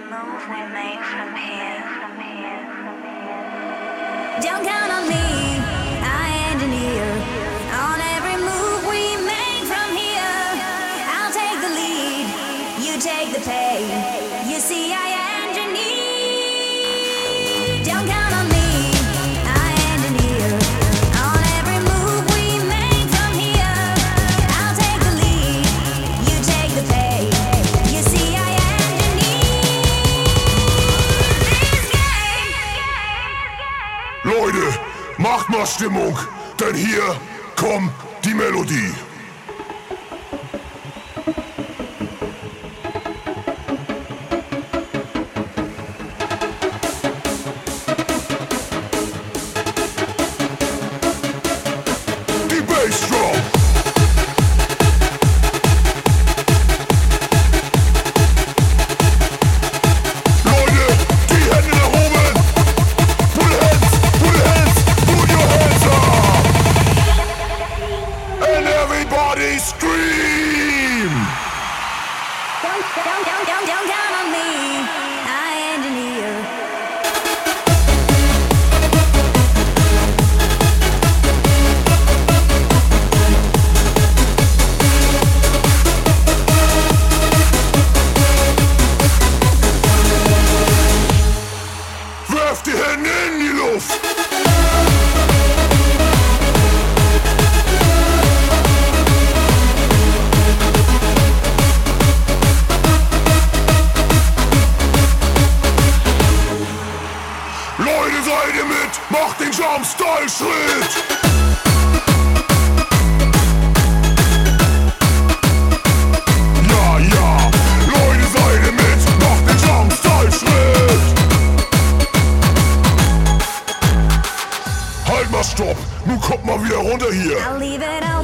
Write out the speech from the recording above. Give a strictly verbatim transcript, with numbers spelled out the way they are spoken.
move we make from here, from here, from here. Don't count on me, I engineer. On every move we make from here, I'll take the lead, you take the pay. You see, I engineer. Don't count on me, I engineer. On every move we make from here, I'll take the lead, you take the pay. You see, I Leute, macht mal Stimmung, denn hier kommt die Melodie. Die Bassdrum. Leute, die Hände nach oben. Put your hands, put your hands, put your hands up. And everybody scream. Don't, don't, don't, don't, don't count on me, I engineer. Werft die Hände in die Luft. Leute, seid ihr mit? Macht den Jump-Style-Schritt. Ja, ja. Leute, seid ihr mit? Macht den Jump-Style-Schritt. Halt mal, stopp! Nun kommt mal wieder runter hier! I'll leave it all